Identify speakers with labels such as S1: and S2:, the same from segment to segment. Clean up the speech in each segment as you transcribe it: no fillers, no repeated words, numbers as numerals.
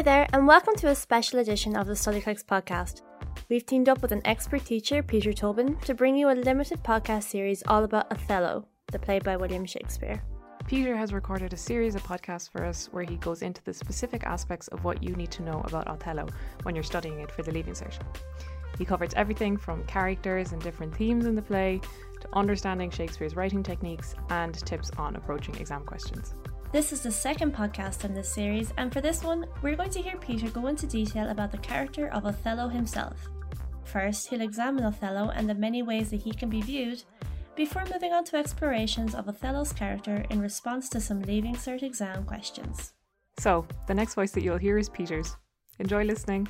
S1: Hi there, and welcome to a special edition of the StudyClicks podcast. We've teamed up with an expert teacher, Peter Tobin, to bring you a limited podcast series all about Othello, the play by William Shakespeare.
S2: Peter has recorded a series of podcasts for us where he goes into the specific aspects of what you need to know about Othello when you're studying it for the Leaving Cert. He covers everything from characters and different themes in the play to understanding Shakespeare's writing techniques and tips on approaching exam questions.
S1: This is the second podcast in this series, and for this one, we're going to hear Peter go into detail about the character of Othello himself. First, he'll examine Othello and the many ways that he can be viewed, before moving on to explorations of Othello's character in response to some Leaving Cert exam questions.
S2: So, the next voice that you'll hear is Peter's. Enjoy listening.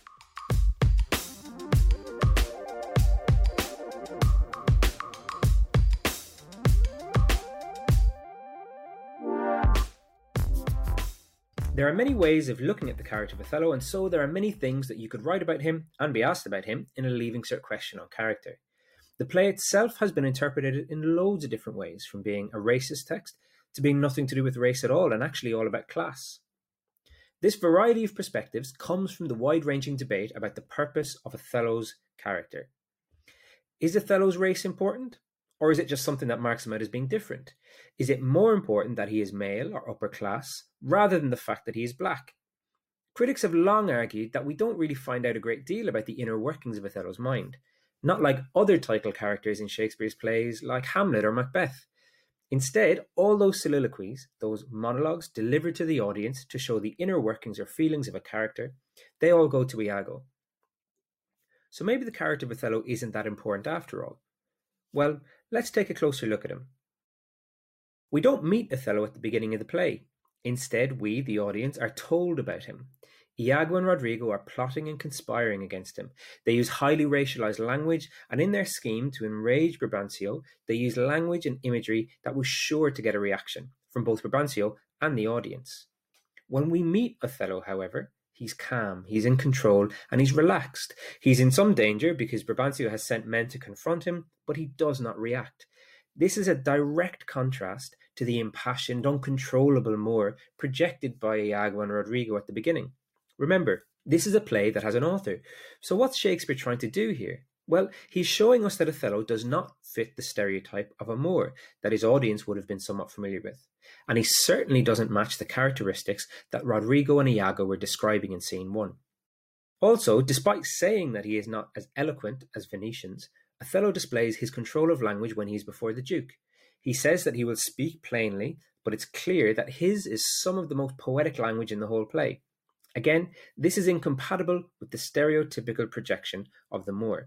S3: There are many ways of looking at the character of Othello, and so there are many things that you could write about him and be asked about him in a Leaving Cert question on character. The play itself has been interpreted in loads of different ways, from being a racist text to being nothing to do with race at all and actually all about class. This variety of perspectives comes from the wide-ranging debate about the purpose of Othello's character. Is Othello's race important? Or is it just something that marks him out as being different? Is it more important that he is male or upper class rather than the fact that he is black? Critics have long argued that we don't really find out a great deal about the inner workings of Othello's mind, not like other title characters in Shakespeare's plays like Hamlet or Macbeth. Instead, all those soliloquies, those monologues delivered to the audience to show the inner workings or feelings of a character, they all go to Iago. So maybe the character of Othello isn't that important after all. Well, let's take a closer look at him. We don't meet Othello at the beginning of the play. Instead, we, the audience, are told about him. Iago and Rodrigo are plotting and conspiring against him. They use highly racialized language, and in their scheme to enrage Brabantio, they use language and imagery that was sure to get a reaction from both Brabantio and the audience. When we meet Othello, however, he's calm, he's in control, and he's relaxed. He's in some danger because Brabantio has sent men to confront him, but he does not react. This is a direct contrast to the impassioned, uncontrollable Moor projected by Iago and Rodrigo at the beginning. Remember, this is a play that has an author. So what's Shakespeare trying to do here? Well, he's showing us that Othello does not fit the stereotype of a Moor that his audience would have been somewhat familiar with. And he certainly doesn't match the characteristics that Rodrigo and Iago were describing in scene 1. Also, despite saying that he is not as eloquent as Venetians, Othello displays his control of language when he's before the Duke. He says that he will speak plainly, but it's clear that his is some of the most poetic language in the whole play. Again, this is incompatible with the stereotypical projection of the Moor.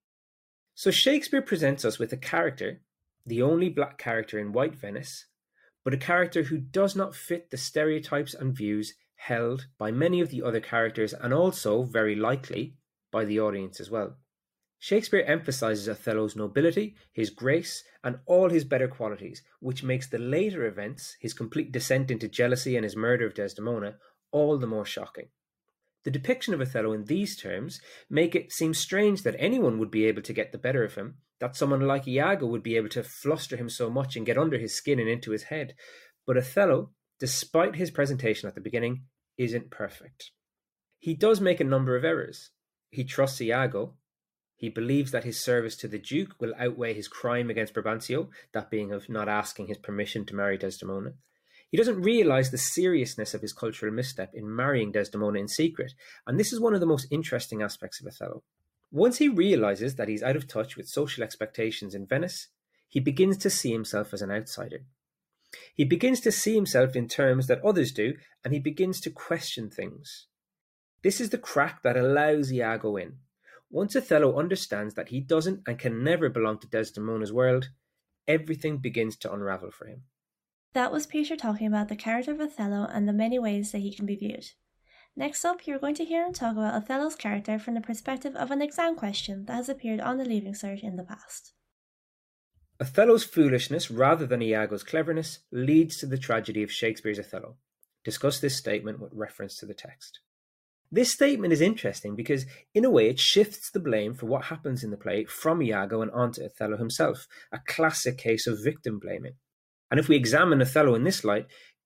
S3: So Shakespeare presents us with a character, the only black character in white Venice, but a character who does not fit the stereotypes and views held by many of the other characters, and also, very likely, by the audience as well. Shakespeare emphasizes Othello's nobility, his grace, and all his better qualities, which makes the later events, his complete descent into jealousy and his murder of Desdemona, all the more shocking. The depiction of Othello in these terms make it seem strange that anyone would be able to get the better of him, that someone like Iago would be able to fluster him so much and get under his skin and into his head. But Othello, despite his presentation at the beginning, isn't perfect. He does make a number of errors. He trusts Iago. He believes that his service to the Duke will outweigh his crime against Brabantio, that being of not asking his permission to marry Desdemona. He doesn't realise the seriousness of his cultural misstep in marrying Desdemona in secret, and this is one of the most interesting aspects of Othello. Once he realises that he's out of touch with social expectations in Venice, he begins to see himself as an outsider. He begins to see himself in terms that others do, and he begins to question things. This is the crack that allows Iago in. Once Othello understands that he doesn't and can never belong to Desdemona's world, everything begins to unravel for him.
S1: That was Peter talking about the character of Othello and the many ways that he can be viewed. Next up, you're going to hear him talk about Othello's character from the perspective of an exam question that has appeared on the Leaving Cert in the past.
S3: Othello's foolishness, rather than Iago's cleverness, leads to the tragedy of Shakespeare's Othello. Discuss this statement with reference to the text. This statement is interesting because, in a way, it shifts the blame for what happens in the play from Iago and onto Othello himself, a classic case of victim blaming. And if we examine Othello in this light,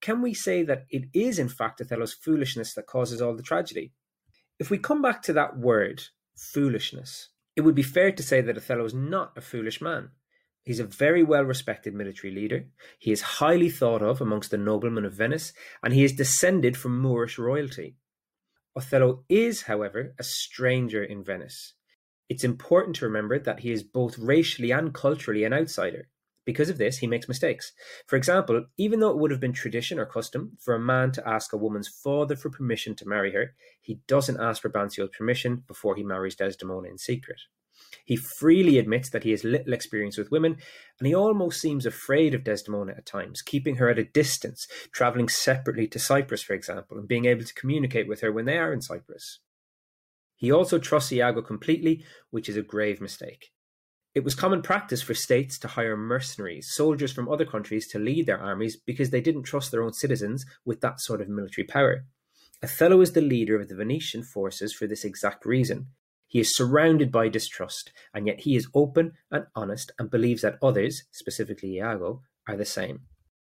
S3: can we say that it is in fact Othello's foolishness that causes all the tragedy? If we come back to that word, foolishness, it would be fair to say that Othello is not a foolish man. He's a very well-respected military leader. He is highly thought of amongst the noblemen of Venice, and he is descended from Moorish royalty. Othello is, however, a stranger in Venice. It's important to remember that he is both racially and culturally an outsider. Because of this, he makes mistakes. For example, even though it would have been tradition or custom for a man to ask a woman's father for permission to marry her, he doesn't ask Brabantio's permission before he marries Desdemona in secret. He freely admits that he has little experience with women, and he almost seems afraid of Desdemona at times, keeping her at a distance, travelling separately to Cyprus, for example, and being able to communicate with her when they are in Cyprus. He also trusts Iago completely, which is a grave mistake. It was common practice for states to hire mercenaries, soldiers from other countries, to lead their armies because they didn't trust their own citizens with that sort of military power. Othello is the leader of the Venetian forces for this exact reason. He is surrounded by distrust, and yet he is open and honest and believes that others, specifically Iago, are the same.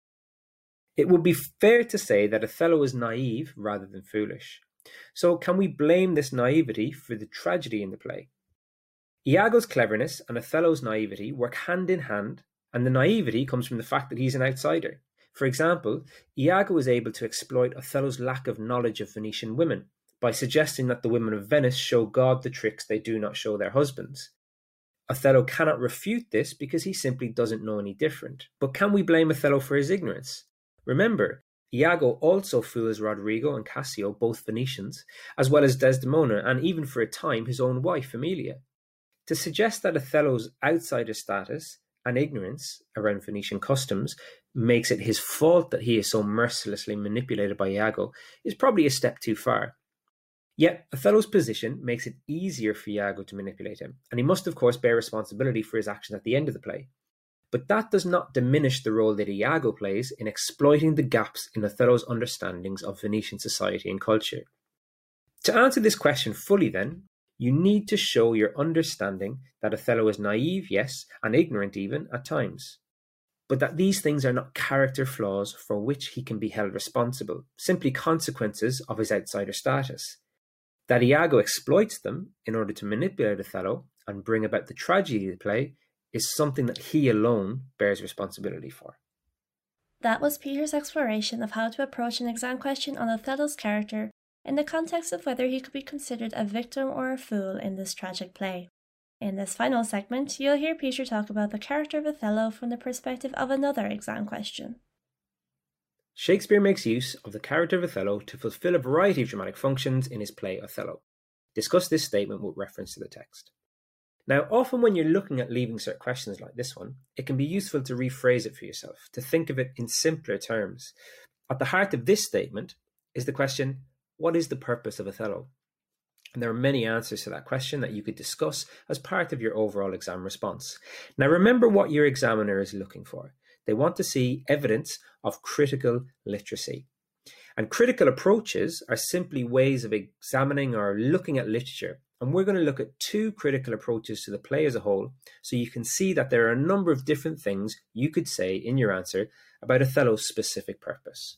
S3: It would be fair to say that Othello is naive rather than foolish. So can we blame this naivety for the tragedy in the play? Iago's cleverness and Othello's naivety work hand in hand, and the naivety comes from the fact that he's an outsider. For example, Iago is able to exploit Othello's lack of knowledge of Venetian women by suggesting that the women of Venice show God the tricks they do not show their husbands. Othello cannot refute this because he simply doesn't know any different. But can we blame Othello for his ignorance? Remember, Iago also fools Roderigo and Cassio, both Venetians, as well as Desdemona and even for a time his own wife, Emilia. To suggest that Othello's outsider status and ignorance around Venetian customs makes it his fault that he is so mercilessly manipulated by Iago is probably a step too far. Yet, Othello's position makes it easier for Iago to manipulate him, and he must of course bear responsibility for his actions at the end of the play. But that does not diminish the role that Iago plays in exploiting the gaps in Othello's understandings of Venetian society and culture. To answer this question fully then, you need to show your understanding that Othello is naive, yes, and ignorant even at times, but that these things are not character flaws for which he can be held responsible, simply consequences of his outsider status. That Iago exploits them in order to manipulate Othello and bring about the tragedy of the play is something that he alone bears responsibility for.
S1: That was Peter's exploration of how to approach an exam question on Othello's character in the context of whether he could be considered a victim or a fool in this tragic play. In this final segment, you'll hear Peter talk about the character of Othello from the perspective of another exam question.
S3: Shakespeare makes use of the character of Othello to fulfill a variety of dramatic functions in his play Othello. Discuss this statement with reference to the text. Now, often when you're looking at leaving cert questions like this one, it can be useful to rephrase it for yourself, to think of it in simpler terms. At the heart of this statement is the question, what is the purpose of Othello? And there are many answers to that question that you could discuss as part of your overall exam response. Now, remember what your examiner is looking for. They want to see evidence of critical literacy. And critical approaches are simply ways of examining or looking at literature. And we're going to look at two critical approaches to the play as a whole, so you can see that there are a number of different things you could say in your answer about Othello's specific purpose.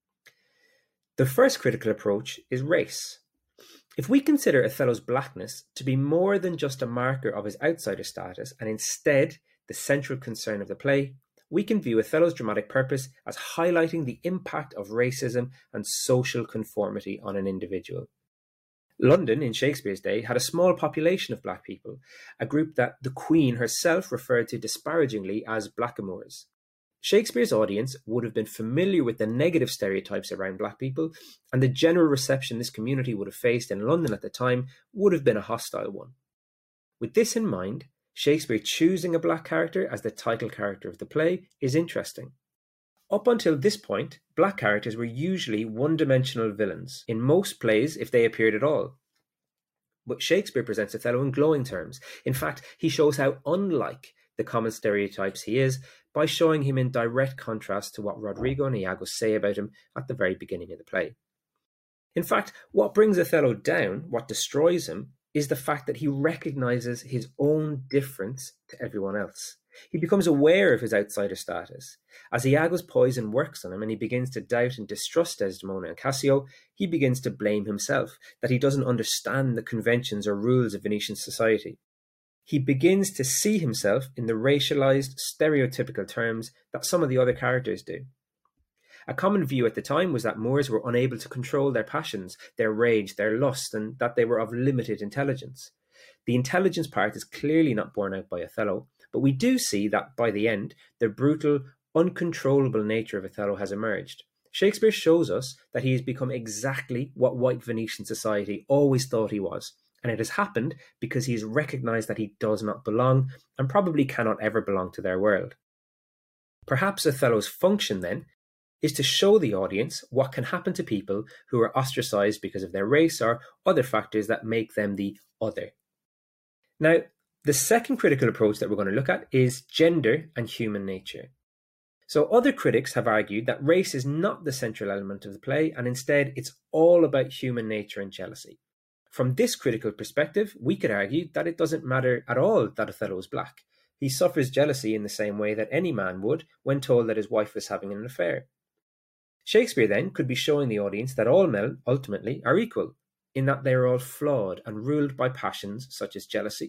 S3: The first critical approach is race. If we consider Othello's blackness to be more than just a marker of his outsider status, and instead the central concern of the play, we can view Othello's dramatic purpose as highlighting the impact of racism and social conformity on an individual. London, in Shakespeare's day, had a small population of black people, a group that the Queen herself referred to disparagingly as blackamoors. Shakespeare's audience would have been familiar with the negative stereotypes around black people, and the general reception this community would have faced in London at the time would have been a hostile one. With this in mind, Shakespeare choosing a black character as the title character of the play is interesting. Up until this point, black characters were usually one-dimensional villains, in most plays if they appeared at all. But Shakespeare presents Othello in glowing terms. In fact, he shows how unlike the common stereotypes he is by showing him in direct contrast to what Roderigo and Iago say about him at the very beginning of the play. In fact, what brings Othello down, what destroys him, is the fact that he recognizes his own difference to everyone else. He becomes aware of his outsider status. As Iago's poison works on him and he begins to doubt and distrust Desdemona and Cassio, he begins to blame himself, that he doesn't understand the conventions or rules of Venetian society. He begins to see himself in the racialized, stereotypical terms that some of the other characters do. A common view at the time was that Moors were unable to control their passions, their rage, their lust, and that they were of limited intelligence. The intelligence part is clearly not borne out by Othello, but we do see that by the end, the brutal, uncontrollable nature of Othello has emerged. Shakespeare shows us that he has become exactly what white Venetian society always thought he was, and it has happened because he has recognized that he does not belong and probably cannot ever belong to their world. Perhaps Othello's function, then, is to show the audience what can happen to people who are ostracized because of their race or other factors that make them the other. Now, the second critical approach that we're going to look at is gender and human nature. So other critics have argued that race is not the central element of the play, and instead it's all about human nature and jealousy. From this critical perspective, we could argue that it doesn't matter at all that Othello is black. He suffers jealousy in the same way that any man would when told that his wife was having an affair. Shakespeare then could be showing the audience that all men ultimately are equal, in that they are all flawed and ruled by passions such as jealousy.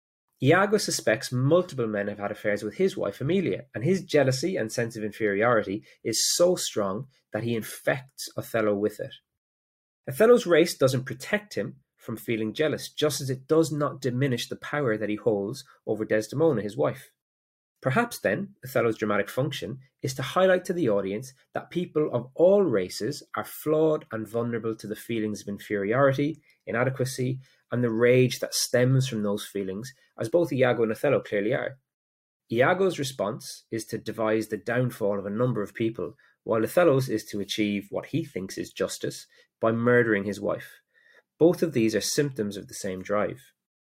S3: Iago suspects multiple men have had affairs with his wife Emilia, and his jealousy and sense of inferiority is so strong that he infects Othello with it. Othello's race doesn't protect him from feeling jealous, just as it does not diminish the power that he holds over Desdemona, his wife. Perhaps then, Othello's dramatic function is to highlight to the audience that people of all races are flawed and vulnerable to the feelings of inferiority, inadequacy, and the rage that stems from those feelings, as both Iago and Othello clearly are. Iago's response is to devise the downfall of a number of people, while Othello's is to achieve what he thinks is justice by murdering his wife. Both of these are symptoms of the same drive.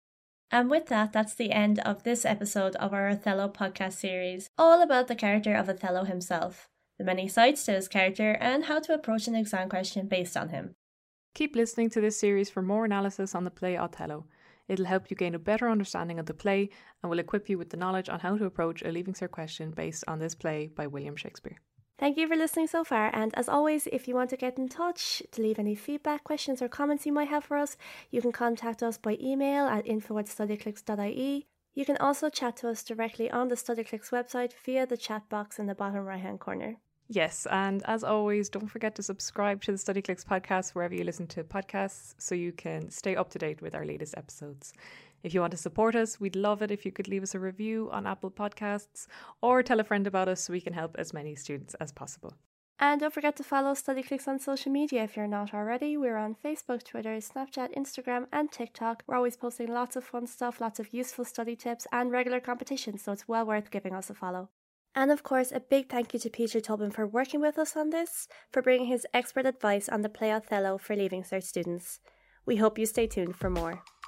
S1: And with that, that's the end of this episode of our Othello podcast series, all about the character of Othello himself, the many sides to his character, and how to approach an exam question based on him.
S2: Keep listening to this series for more analysis on the play Othello. It'll help you gain a better understanding of the play and will equip you with the knowledge on how to approach a Leaving Cert question based on this play by William Shakespeare.
S1: Thank you for listening so far, and as always, if you want to get in touch to leave any feedback, questions or comments you might have for us, you can contact us by email at info@studyclix.ie. You can also chat to us directly on the StudyClix website via the chat box in the bottom right hand corner.
S2: Yes, and as always, don't forget to subscribe to the StudyClix podcast wherever you listen to podcasts so you can stay up to date with our latest episodes. If you want to support us, we'd love it if you could leave us a review on Apple Podcasts or tell a friend about us so we can help as many students as possible.
S1: And don't forget to follow StudyClix on social media if you're not already. We're on Facebook, Twitter, Snapchat, Instagram and TikTok. We're always posting lots of fun stuff, lots of useful study tips and regular competitions, so it's well worth giving us a follow. And of course, a big thank you to Peter Tobin for working with us on this, for bringing his expert advice on the play Othello for Leaving Cert students. We hope you stay tuned for more.